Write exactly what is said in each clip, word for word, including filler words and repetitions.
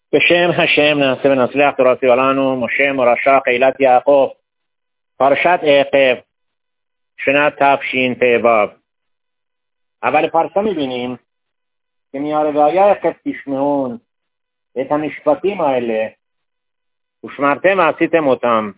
به شم هشم ناسب نسلح تراسی و مشه مرشا قیلت یعقوب پرشت عقب شنت تفشین پیباب. اول پارسا میبینیم که میاره به آیه عقب تشمعون את המשפטים האלה ושמרתם ועשיתם אותם.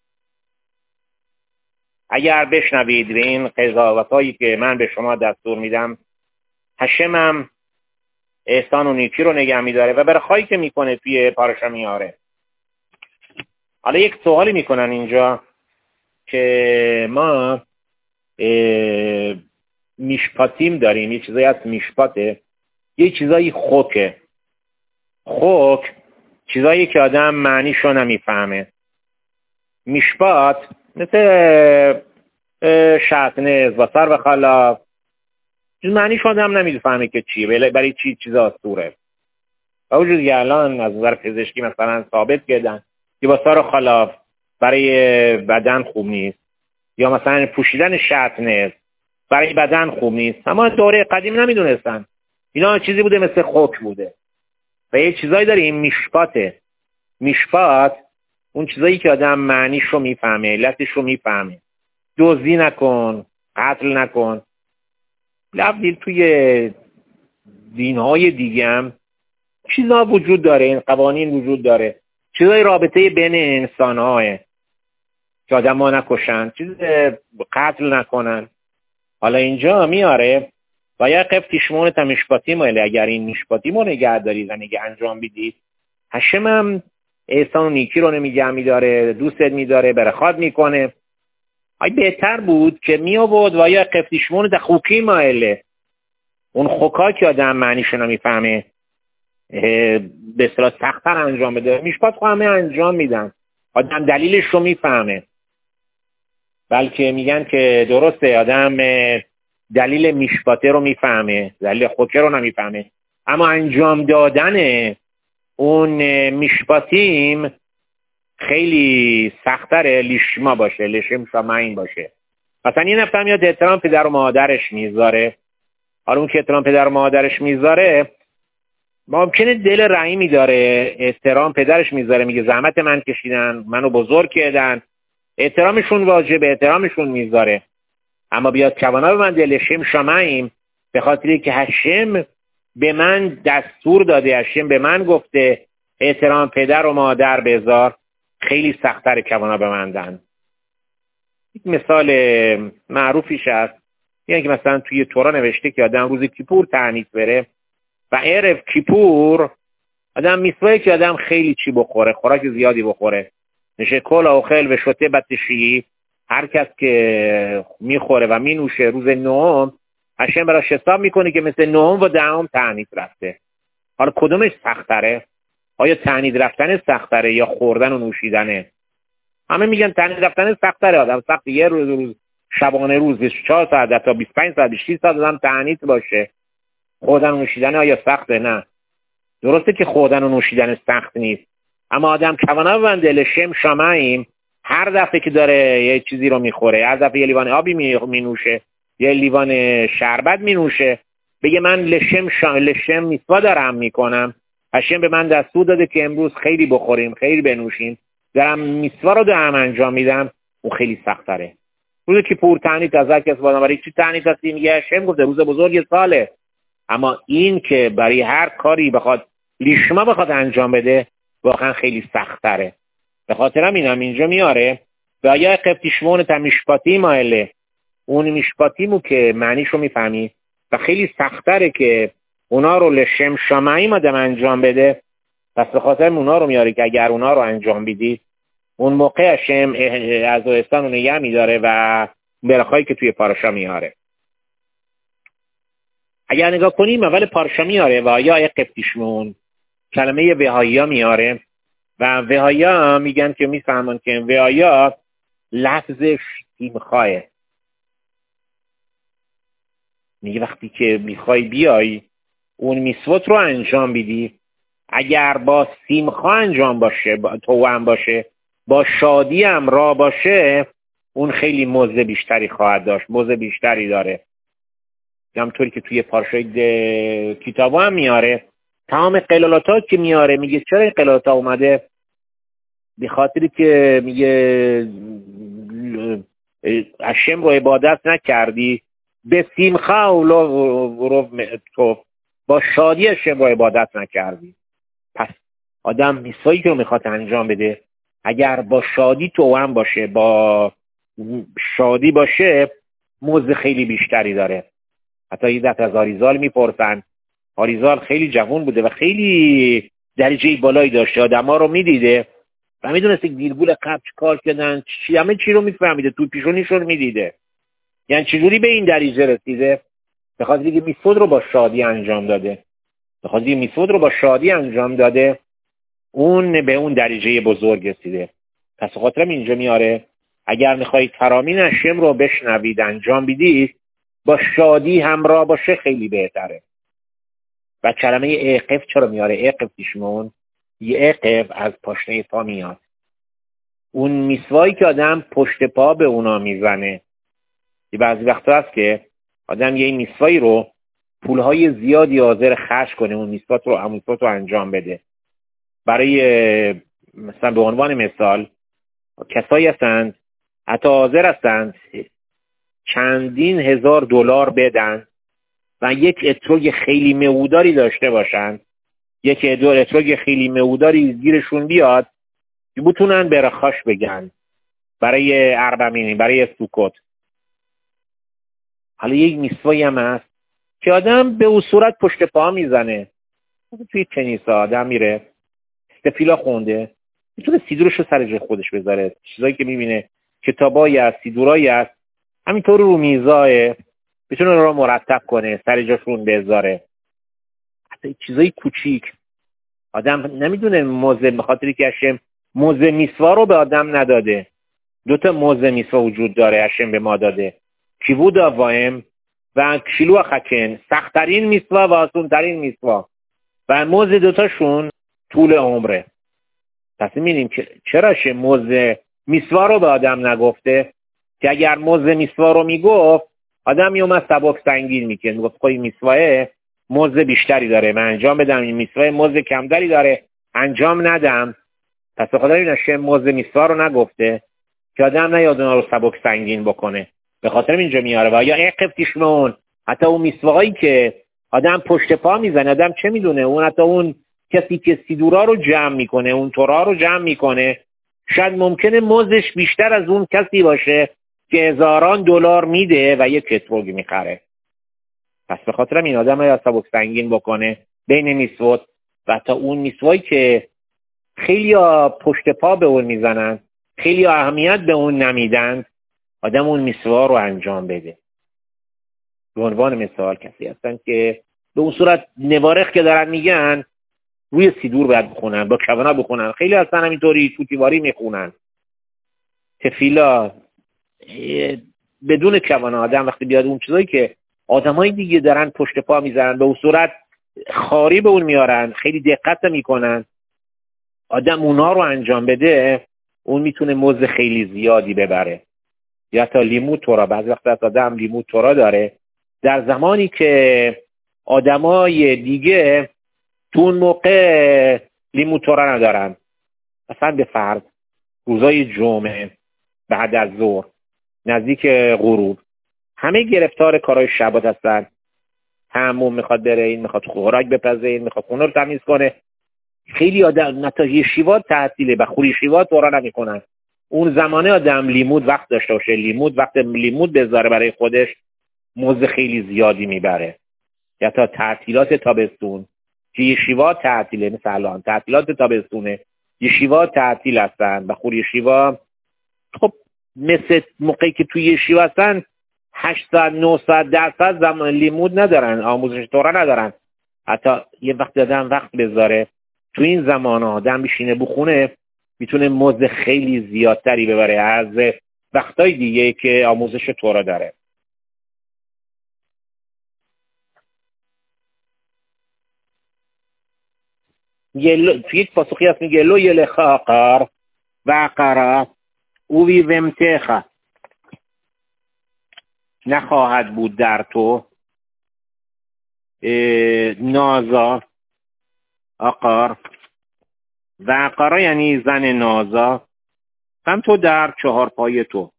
اگر بشنوید و این قضاوتایی که من به شما دستور میدم، هشمم احسان و نیکی رو نگه میداره و برخایی که میکنه توی پارشا میاره. حالا یک سوالی میکنن اینجا که ما میشپاتیم داریم، یه چیزایی هست میشپاته، یه چیزایی خوکه. خوک چیزایی که آدم معنیشو نمیفهمه. میشپات مثل شطنز و سر و خلاف معنیشو آدم نمیفهمه که چیه، برای چی چیزا سوره. و وجود که الان از نظر پزشکی مثلا ثابت کردن که با سر و خلاف برای بدن خوب نیست، یا مثلا پوشیدن شطنز برای بدن خوب نیست. اما دوره قدیم نمیدونستن، اینا چیزی بوده مثل خوک بوده. و یه چیزایی داره این میشپاته. میشپات اون چیزایی که آدم معنیش رو میفهمه، علتش رو میفهمه. دزدی نکن، قتل نکن. لابد توی دینهای دیگه هم چیزا وجود داره، این قوانین وجود داره، چیزای رابطه بین انسان‌ها که آدم ها نکشن، چیز قتل نکنن. حالا اینجا میاره و یا قف تشمون تا مشپاتی ماله، اگر این مشپاتی ما نگه دارید و نگه انجام بدید، هشم هم احسان و نیکی رو نمیگه میداره، دوستت میداره، برخواد میکنه. ای بهتر بود که می آورد و یا قف تشمون تا خوکی ماله، اون خوکا که آدم معنیشو نمیفهمه به اصطلاح سخت‌تر انجام بده. مشپات خو همه انجام میدن، آدم دلیلش رو میفهمه. بلکه میگن که درسته آدم دلیل میشپاته رو میفهمه، دلیل خوکه رو نمیفهمه، اما انجام دادن اون میشپاتیم خیلی سختره لیشما باشه، لشم شمعین باشه. مثلا یه نفر میاد احترام پدر و مادرش میذاره. حالا اون که احترام پدر و مادرش میذاره ممکنه دل رحیمی داره، احترام پدرش میذاره، میگه زحمت من کشیدن، منو بزرگ کردن، احترامشون واجبه، احترامشون میذاره. اما بیاد کوانا به من دلشم شمعیم به خاطری که هشم به من دستور داده، هشم به من گفته احترام پدر و مادر بذار، خیلی سخت‌تر کوانا به من دن. یک مثال معروفیش هست، یعنی که مثلا توی تورا نوشته که آدم روز کیپور تعنیت بره و عرف کیپور آدم میسوایه که آدم خیلی چی بخوره، خوراک زیادی بخوره. نشه کل و خیل و شته بطشی، هر کس که میخوره و مینوشه روز نهم هشم براش حساب میکنه که مثل نهم و دهم تعنیت رفته. حالا کدومش سخت‌تره؟ آیا تعنیت رفتن سخت‌تره یا خوردن و نوشیدنه؟ همه میگن تعنیت رفتن سخت‌تره. آدم سخت یه روز روز شبانه روز بیست و چهار ساعت تا بیست و پنج ساعت شش ساعت آدم تعنیت باشه. خوردن و نوشیدن آیا سخته؟ نه. درسته که خوردن و نوشیدن سخت نیست، اما آدم کوانا ببند دلشم شمعیم، هر دفعه که داره یه چیزی رو میخوره، هر دفعه یه لیوان آبی مینوشه، یه لیوان شربت مینوشه، بگه من لشم شا... لشم میسوا دارم میکنم، هشم به من دستور داده که امروز خیلی بخوریم، خیلی بنوشیم، دارم میسوا رو دارم انجام میدم. اون خیلی سخت تره. روزی که پور تعنیت از هر کس بادم برای چی تعنیت هستی؟ میگه هشم گفته روز بزرگ ساله. اما این که برای هر کاری بخواد لیشما بخواد انجام بده واقعا خیلی سخت تره. به خاطر همینم اینجا میاره و یا قفتیشمون تا میشپاتی مایله، اون میشپاتیمو که معنیشو میفهمی و خیلی سختره که اونا رو لشم شمعی مادم انجام بده. پس به خاطر اونا رو میاره که اگر اونا رو انجام بدی اون موقع هشم از اوستان رو نگه میداره و برخایی که توی پارشا میاره. اگر نگاه کنیم اول پارشا میاره و یا قفتیشمون کلمه وهایا میاره و وهایا میگن که میفهمن که وهایا لفظش سیمخواه. میگه وقتی که میخوای بیای اون میسوت رو انجام بدی، اگر با سیمخواه انجام باشه، با تو هم باشه، با شادی هم را باشه، اون خیلی موزه بیشتری خواهد داشت، موزه بیشتری داره. همطوری که توی پارشای کتابا هم میاره تمام قلالات که میاره میگه چرا این قلالات اومده؟ به خاطری که میگه هشم رو عبادت نکردی، به سیمخه و تو با شادی هشم رو عبادت نکردی. پس آدم میسایی که رو میخواد انجام بده اگر با شادی تو هم باشه، با شادی باشه، موز خیلی بیشتری داره. حتی یه دفعه از آریزال میپرسن، آریزال خیلی جوان بوده و خیلی درجه بالایی داشته، آدم ها رو میدیده و میدونسته دیرگول قبل چه کار کردن، چی همه چی رو میفهمیده، تو پیشونیش رو میدیده. یعنی چجوری به این درجه رسیده؟ به خاطر اینکه میسود رو با شادی انجام داده. به خاطر اینکه میسود رو با شادی انجام داده اون به اون درجه بزرگ رسیده. پس خاطرم اینجا میاره اگر میخواید ترامین هشم رو بشنوید انجام بدید، با شادی همراه باشه خیلی بهتره. و کلمه اقف چرا میاره؟ اقف دیشمون یه اقف از پاشنه پا میاد. اون میسوایی که آدم پشت پا به اونا میزنه. یه بعضی وقتا هست که آدم یه میسوایی رو پولهای زیادی حاضر خرج کنه اون میسوات رو همون میسوات رو انجام بده. برای مثلا به عنوان مثال کسایی هستند حتی حاضر هستند چندین هزار دلار بدن و یک اتروگ خیلی معوداری داشته باشند، یک اتروگ خیلی معوداری زیرشون بیاد که بتونن برخاش بگن برای اربعینی، برای سوکوت. حالا یک میسوایی هم هست که آدم به اون صورت پشت پا میزنه. توی کنیسه آدم میره تفیلا خونده، میتونه سیدورش رو سر جای خودش بذاره. چیزایی که میبینه کتابایی هست، سیدورایی هست، همینطور رو میزاه میتونه رو مرتب کنه، سر جاشون بذاره. حتی چیزای کوچیک آدم نمیدونه. موزه به خاطری که هشم موزه میسوا رو به آدم نداده. دوتا موزه میسوا وجود داره هشم به ما داده، کیبود آوایم و کشیلو خکن، سختترین میسوا و آسونترین میسوا، و موزه دوتاشون طول عمره. پس می‌بینیم که چرا شه موزه میسوا رو به آدم نگفته؟ که اگر موزه میسوا رو میگفت آدم میومد سبک سنگین میکنه، میگفت خب این میسواه موزه بیشتری داره من انجام بدم، این میسواه موزه کمتری داره انجام ندم. پس خدا این شه موزه میسوا رو نگفته که آدم نیاد اونا رو سبک سنگین بکنه. به خاطر اینجا میاره. و یا اقف تشمون، حتی اون میسواهایی که آدم پشت پا میزنه، آدم چه میدونه، اون حتی اون کسی که سیدورا رو جمع میکنه، اون تورا رو جمع میکنه، شاید ممکنه موزش بیشتر از اون کسی باشه که هزاران دلار میده و یک کتروگ میخره. پس به خاطر این آدم یا سبک سنگین بکنه بین میسوت و تا اون میسوایی که خیلی پشت پا به اون میزنن، خیلی اهمیت به اون نمیدن، آدم اون میسوا رو انجام بده. به عنوان مثال کسی هستن که به اون صورت نوارخ که دارن میگن روی سیدور باید بخونن، با کوانا بخونن. خیلی هستن همینطوری توتیواری میخونن تفیلا بدون کوانا. آدم وقتی بیاد اون چیزایی که آدمای دیگه دارن پشت پا میزنن به اون صورت خاری به اون میارن، خیلی دقت میکنن، آدم اونا رو انجام بده، اون میتونه موز خیلی زیادی ببره. یا تا لیمو تورا، بعضی وقت آدم لیمو تورا داره در زمانی که آدمای دیگه تو اون موقع لیمو تورا ندارن. اصلا به فرض روزای جمعه بعد از ظهر نزدیک غروب همه گرفتار کارهای شبات هستن، همون میخواد بره، این میخواد خوراک بپزه، این میخواد خونه رو تمیز کنه. خیلی آدم نتایج شیوات تعطیله و خوری شیوات دورا نمیکنن. اون زمانه آدم لیمود وقت داشته باشه، لیمود وقت لیمود بذاره برای خودش، موز خیلی زیادی میبره. یا تا تعطیلات تابستون که یشیوا تعطیله، مثل الان تعطیلات تابستونه، یشیوا تعطیل هستن و خوری یشیوا خب مثل موقعی که توی یشیوا هستن هشتصد نهصد درصد زمان لیمود ندارن، آموزش تورا ندارن. حتی یه وقت دادن وقت بذاره تو این زمان آدم بشینه بخونه، میتونه موز خیلی زیادتری ببره از وقتای دیگه که آموزش تورا داره. تو یک پاسخی هست میگه لو یلخ آقار و قرا اوی ومتخ، نخواهد بود در تو نازا آقار و آقارا یعنی زن نازا. هم تو در چهار پای تو.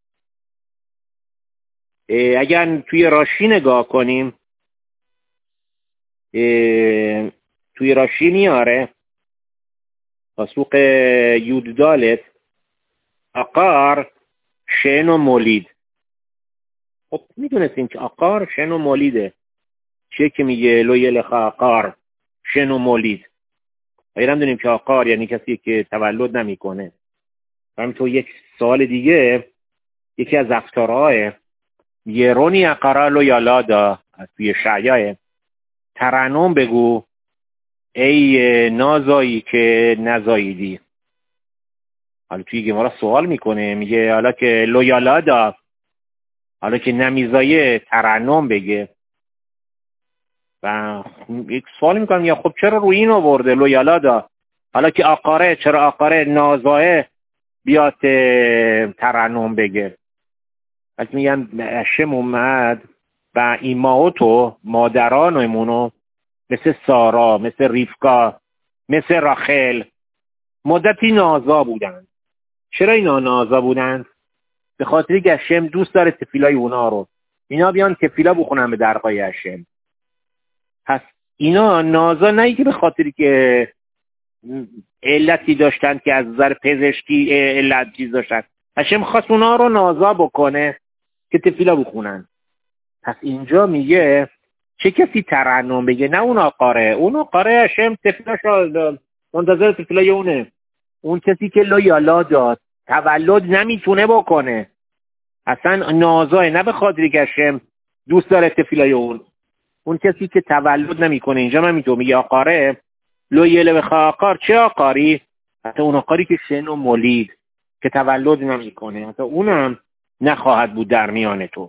اگر توی راشی نگاه کنیم، توی راشی میاره پاسوق یود دالت آقار شن و مولید. خب میدونستیم که آقار شن و مولیده. چیه که میگه لو یلخ آقار شن و مولید؟ ایرم دونیم که آقار یعنی کسی که تولد نمیکنه. همینطور یک سوال دیگه، یکی از افتارهای یرونی اقرا لو یالادا از توی شعیاه، ترنم بگو ای نازایی که نزاییدی. حالا توی گمارا سوال میکنه، میگه حالا که لو یالادا، حالا که نمیزایه ترنم بگه. و یک سوال میکنم یا خب چرا روی این آورده لو یالادا، حالا که آقاره، چرا آقاره نازایه بیاد ترنم بگه؟ وقتی میگن هشم اومد و ایماوتو مادرانمونو مثل سارا، مثل ریفکا، مثل راخل مدتی نازا بودن. چرا اینا نازا بودن؟ به خاطری که هشم دوست داره تفیلای اونا رو، اینا بیان تفیلا بخونن به درگاه هشم. پس اینا نازا نه که به خاطری که علتی داشتن که از نظر پزشکی علت چیز داشتن، هشم خواست اونا رو نازا بکنه که تفیلا بخونن. پس اینجا میگه چه کسی ترنم بگه؟ نه اون آقاره، اون آقاره هشم تفیلا شد منتظر تفیلای اونه. اون کسی که لا یالا داد تولد نمیتونه بکنه، اصلا نازای، نه به خاطری که هشم دوست داره تفیلای اون. اون کسی که تولد نمیکنه. اینجا من میتونم میگه آقاره لو یله بخوا آقار. چه آقاری؟ حتی اون آقاری که شن و مولید که تولد نمیکنه، حتی اونم نخواهد بود در میان تو.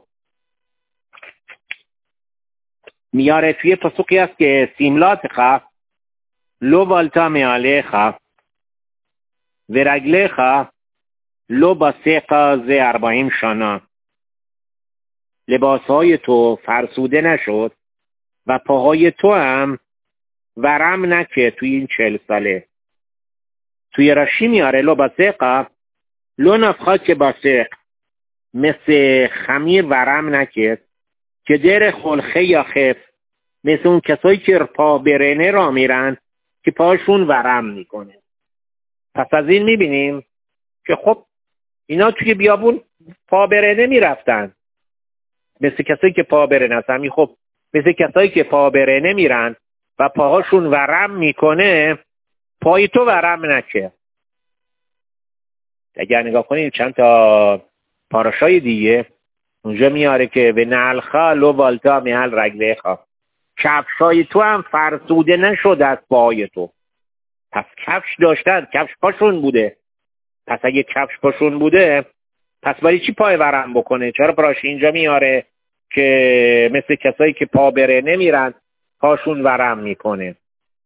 میاره توی پاسوقی هست که سیملات خوا لو والتا میاله خوا و رگله خوا لو باسیقا زی اربعیم شانا. لباسهای تو فرسوده نشد و پاهای تو هم ورم نکه توی این چهل ساله. توی راشی میاره لو باسیقا لو نفخا که باسیق، مثل خمیر ورم نکه که در خلخه یا خف، مثل اون کسایی که پا برنه را میرن که پاشون ورم میکنه. پس از این میبینیم که خب اینا توی بیابون پا برنه میرفتن، مثل کسایی که پا برنه هستن. خب مثل کسایی که پا برنه میرن و پاهاشون ورم میکنه، پای تو ورم نکه. اگر نگاه کنیم چند تا پاراشای دیگه اونجا میاره که به نلخا لو والتا میال رگله خوا، کفشای تو هم فرسوده نشد از پای تو. پس کفش داشتن، کفش پاشون بوده. پس اگه کفش پاشون بوده، پس برای چی پای ورم بکنه؟ چرا پراشی اینجا میاره که مثل کسایی که پا بره نمیرن پاشون ورم میکنه؟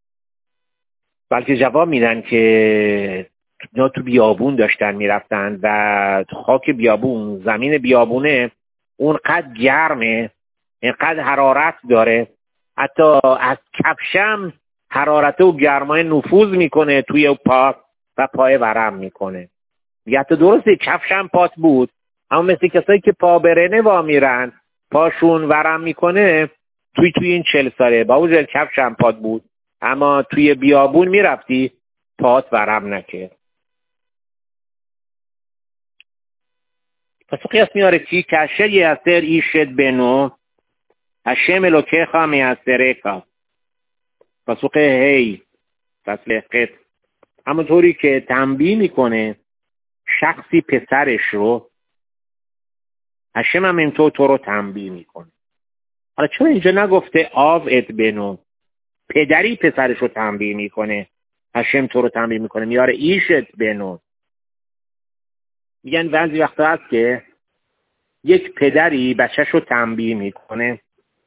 بلکه جواب میدن که اینا تو بیابون داشتن میرفتن و خاک بیابون، زمین بیابونه اونقدر گرمه، اینقدر حرارت داره، حتی از کفشم حرارت و گرمای نفوذ میکنه توی پا و پای ورم میکنه. یا حتی درسته کفشم پات بود، اما مثل کسایی که پا برنه وا میرن پاشون ورم میکنه، توی توی این چل ساله با وجود کفشم پات بود، اما توی بیابون میرفتی پات ورم نکرد. پس قیاس میاره چی؟ کشه یستر ایشد بنو هشم الوکه خوا میستره کا. پاسوق هی فصل قط، همونطوری که تنبیه میکنه شخصی پسرش رو، هشم هم اینطور تو رو تنبیه میکنه. حالا چرا اینجا نگفته آو ات بنو؟ پدری پسرش رو تنبیه میکنه، هشم تو رو تنبیه میکنه، میاره ایش ات بنو. میگن بعضی وقتا هست که یک پدری بچهش رو تنبیه میکنه،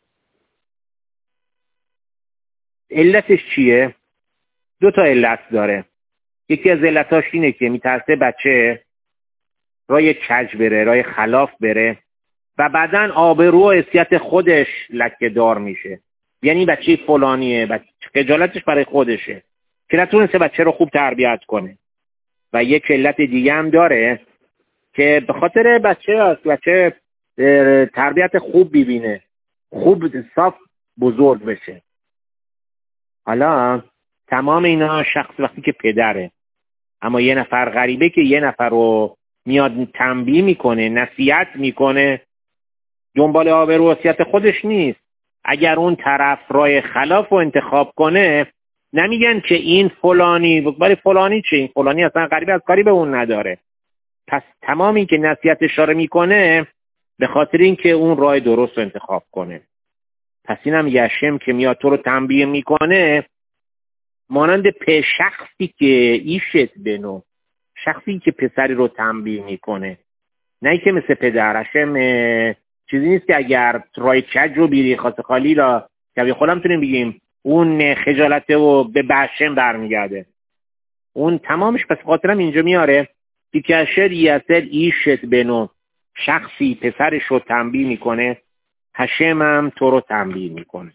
علتش چیه؟ دو تا علت داره. یکی از علتاش اینه که میترسه بچه رای کج بره، رای خلاف بره و بعدن آبرو و حیثیت خودش لکه دار میشه. یعنی بچه فلانیه، بچه خجالتش برای خودشه. که نتونسته بچه رو خوب تربیت کنه. و یک علت دیگه هم داره که به خاطر بچه هست، بچه تربیت خوب ببینه، خوب صاف بزرگ بشه. حالا تمام اینا شخص وقتی که پدره، اما یه نفر غریبه که یه نفر رو میاد تنبیه میکنه، نصیحت میکنه، دنبال آبرو و حیثیت خودش نیست. اگر اون طرف راه خلاف رو انتخاب کنه، نمیگن که این فلانی، ولی فلانی چه؟ این فلانی اصلا غریبه، از کاری به اون نداره. پس تمام این که نصیحت اشاره میکنه به خاطر این که اون راه درست رو انتخاب کنه. پس اینم یشم که میاد تو رو تنبیه میکنه، مانند په شخصی که ایشت بنو، شخصی که پسری رو تنبیه میکنه، نه که مثل پدرشم چیزی نیست که اگر رای کج رو بیری خاص خالی را که خودم میتونیم بگیم اون خجالته و به بشم برمیگرده. اون تمامش پس خاطرم اینجا میاره که کشر یسر ایشت بنو، شخصی پسرش رو تنبیه میکنه، هشم هم تو رو تنبیه میکنه.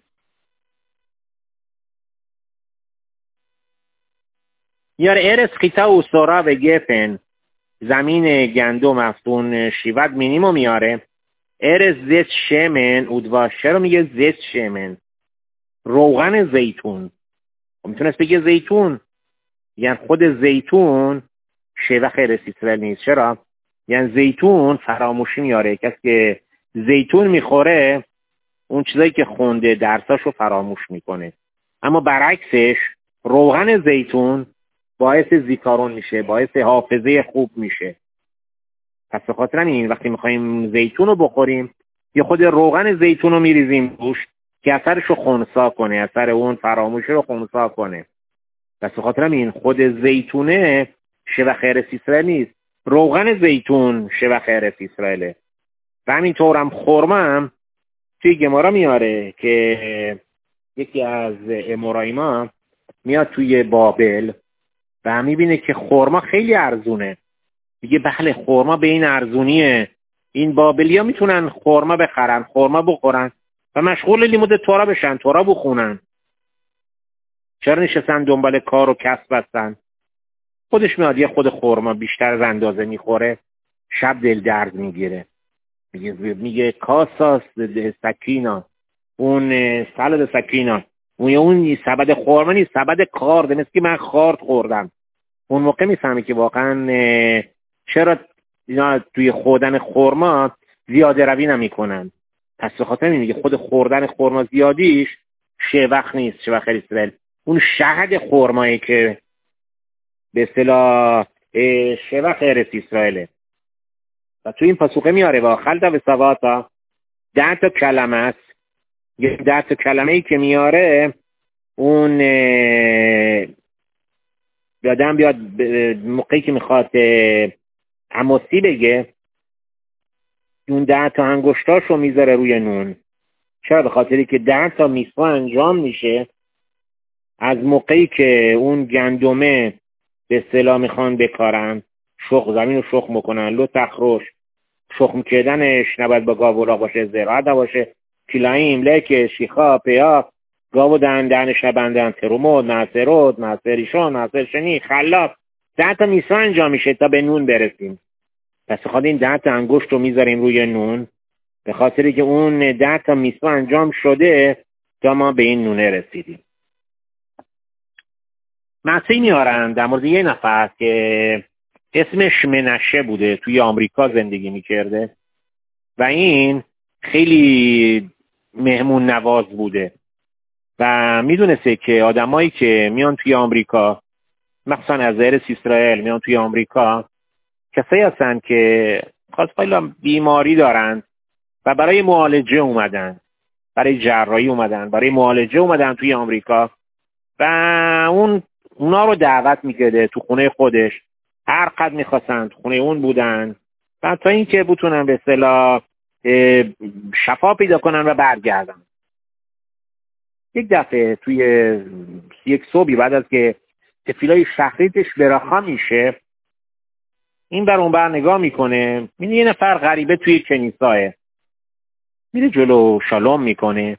یار ارس خیتا و سورا و گفن، زمین گندم افتون شیوت مینیمو میاره. ارس زیت شمن اودواشه رو میگه زیت شمن، روغن زیتون. میتونست بگه زیتون، یعنی خود زیتون شیوه خیر اسرائیل نیست. چرا؟ یعنی زیتون فراموشی میاره. کسی که زیتون میخوره اون چیزایی که خونده درساشو فراموش میکنه. اما برعکسش روغن زیتون باعث زیکارون میشه، باعث حافظه خوب میشه. پس به خاطر این وقتی میخوایم زیتون رو بخوریم یه خود روغن زیتون رو میریزیم روش که اثرش رو خنثی کنه، اثر اون فراموشی رو خنثی کنه. پس به خاطر این خود زیتونه شبه خیر اسرائیل نیست، روغن زیتون شبه خیر اسرائیله. و همینطور هم خرما هم توی گمارا میاره که یکی از امورایما میاد توی بابل و میبینه که خرما خیلی ارزونه. میگه بله خرما به این ارزونیه، این بابلیا میتونن خرما بخرن، خرما بخورن و مشغول لیمود تورا بشن، تورا بخونن. چرا نشستن دنبال کار و کسب هستن؟ خودش میاد یه خود خرما بیشتر از اندازه میخوره، شب دل درد میگیره. میگه میگه کاساس سکینا، اون سالاد سکینا، اون اون سبد خرما نیست، سبد کارد، مثل که من خارد خوردم. اون موقع میفهمی که واقعا چرا اینا توی خوردن خرما زیاده روی نمیکنن. پس به خاطر این میگه خود خوردن خرما زیادیش شوخ نیست، شوخ اسرائیل. اون شهد خرمایی که به اصطلاح شوخ ارس اسرائیله. و توی این پاسوخه میاره و خلطه و سواتا ده تا کلمه است. یه ده تا کلمه ای که میاره اون یادم بیاد موقعی که میخواد عموسی بگه اون ده تا انگشتاش رو میذاره روی نون. چرا؟ به خاطری که ده تا میسوا انجام میشه از موقعی که اون گندمه به اصطلاح میخوان بکارن، شخم زمین رو شخم بکنن، لو تخروش شخم کردنش نباید با گاو اولاغ باشه، زراعت باشه، کلایم، لک، شیخا، پیا، گاو دهن دهنش نبندن، ترومود، ناصرود، ناصریشون، ناصر شنی، خلاف. ده تا میسوا انجام میشه تا به نون برسیم. پس خواهد این ده تا انگشت رو میذاریم روی نون به خاطری که اون ده تا میسوا انجام شده تا ما به این نونه رسیدیم. معنی میارن در مورد یه نفر که اسمش منشه بوده، توی آمریکا زندگی میکرده و این خیلی مهمون نواز بوده و میدونسته که آدمایی که میان توی آمریکا مخصوصا از ارس اسرائیل میان توی آمریکا کسایی هستن که خاص خیلی بیماری دارن و برای معالجه اومدن، برای جراحی اومدن، برای معالجه اومدن توی آمریکا و اون اونا رو دعوت میکرده تو خونه خودش، هر قد میخواستن تو خونه اون بودن و تا اینکه بتونن به اصطلاح شفا پیدا کنن و برگردن. یک دفعه توی یک صبحی بعد از که تفیلای شهریتش برخا میشه، این بر اون بر نگاه میکنه، میبینه یه نفر غریبه توی کنیساه، میره جلو شالوم میکنه،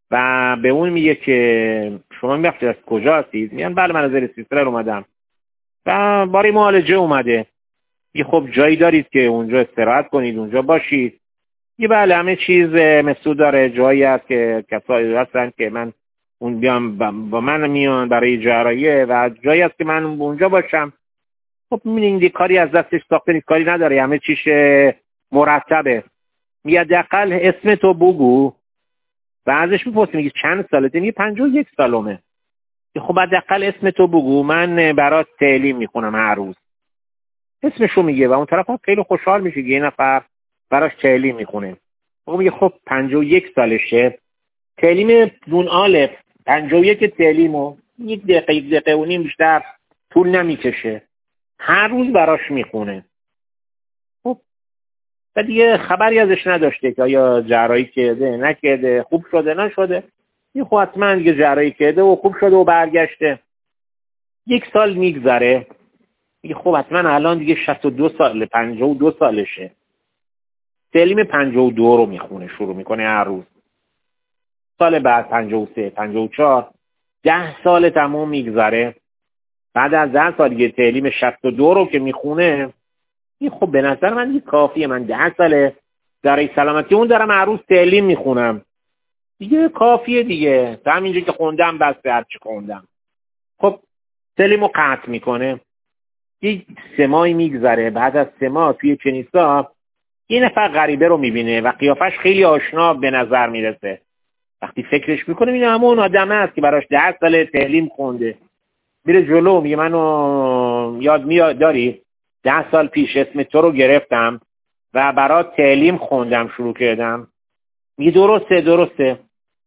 و به اون میگه که شما میگفتید از کجا هستید؟ میگن بله من از اسرائیل اومدم و برای معالجه اومده. یه خب جایی دارید که اونجا استراحت کنید، اونجا باشید؟ یه بله همه چیز مسئول داره، جایی هست که کسایی هستن که من اون بیام با من میان برای جراحیه و جایی هست که من اونجا باشم. خب میبینید دی کاری از دستش ساخته نیست، کاری نداره، همه چیش مرتبه. میگه حداقل اسم تو بگو و ازش میپرسه میگه چند سالته؟ میگه پنجاه و یک سالمه. خب حداقل اسم تو بگو، من برات تعلیم میخونم هر روز. اسمشو میگه و اون طرف هم خیلی خوشحال میشه که یه نفر براش تعلیم میخونه. خب میگه خب پنجاه و یک سالشه، تعلیم دون آلف پنجاه و یک تعلیمو یک دقیقه یک دقیقه و نیم بیشتر طول نمیکشه، هر روز براش میخونه. خب و دیگه خبری ازش نداشته که آیا جراحی کرده نکرده، خوب شده نشده. یه خب حتما دیگه جراحی کرده و خوب شده و برگشته. یک سال میگذره، میگه خب حتما الان دیگه شصت و دو سال، پنجاه و دو سالشه. تعلیم پنجاه و دو رو میخونه، شروع میکنه هر روز. سال بعد پنجاه و سه، پنجاه و چهار، ده سال تمام میگذره. بعد از ده سال دیگه تعلیم شصت و دو رو که میخونه، این خب به نظر من دیگه کافیه، من ده ساله در سلامتی اون دارم هر روز تعلیم میخونم، دیگه کافیه دیگه، تا همینجا که خوندم بس، هر چی خوندم. خب تعلیمو قطع میکنه. یک سه ماهی میگذره. بعد از سه ماه توی کنیسا یه نفر غریبه رو میبینه و قیافش خیلی آشنا به نظر میرسه. وقتی فکرش میکنه میگه همون آدمه است که براش ده سال تعلیم خونده. میره جلو میگه منو یاد میاد داری؟ ده سال پیش اسم تو رو گرفتم و برات تعلیم خوندم، شروع کردم. میگه درسته درسته.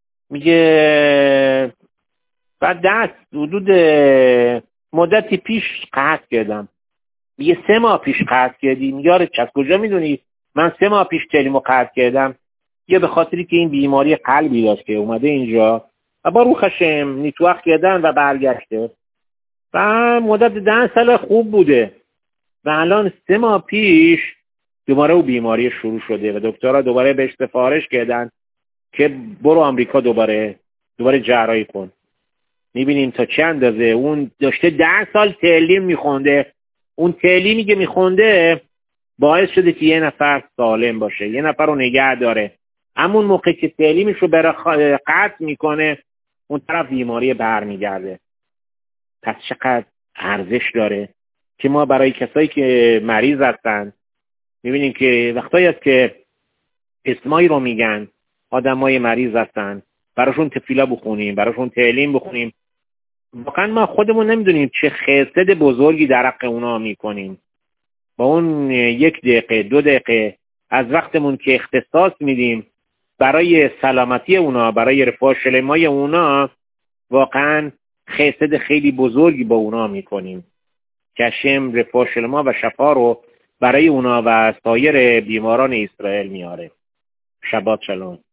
میگه بعد دست حدود مدتی پیش قطع کردم. میگه سه ماه پیش قطع کردی؟ میگه آره. از کجا میدونی من سه ماه پیش تعلیمو قطع کردم؟ یه به خاطری که این بیماری قلبی داشت که اومده اینجا و با روخشم نیتوخ کردن و برگشته و مدت ده سال خوب بوده و الان سه ماه پیش دوباره او بیماری شروع شده و دکترها دوباره بهش سفارش کردن که برو آمریکا دوباره دوباره جراحی کن. میبینیم تا چه اندازه اون داشته ده سال تعلیم میخونده. اون تعلیمی که میخونده باعث شده که یه نفر سالم باشه، یه نفر رو نگه داره. همون موقع که تعلیمش رو بره قطع میکنه، اون طرف بیماری برمیگرده. پس چقدر ارزش داره که ما برای کسایی که مریض هستن، میبینیم که وقتایی هست که اسمایی رو میگن آدمای مریض هستن، براشون تفیلا بخونیم، براشون تعلیم بخونیم. واقعا ما خودمون نمیدونیم چه خسد بزرگی در حق اونا میکنیم. با اون یک دقیقه دو دقیقه از وقتمون که اختصاص میدیم برای سلامتی اونا، برای رفاه شلمای اونا، واقعا خسد خیلی بزرگی با اونا میکنیم که هشم رفاه شلما و شفا رو برای اونا و سایر بیماران اسرائیل میاره. شبات شلوم.